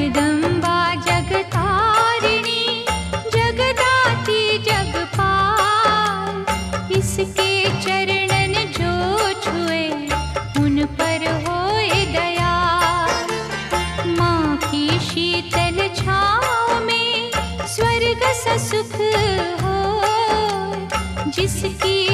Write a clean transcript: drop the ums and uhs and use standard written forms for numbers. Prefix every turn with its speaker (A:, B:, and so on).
A: जगदम्बा जगतारिणी जगदाती जगपाल, इसके चरणन जो छुए उन पर होए दयाल। माँ की शीतल छाँव में स्वर्ग सा सुख हो, जिसकी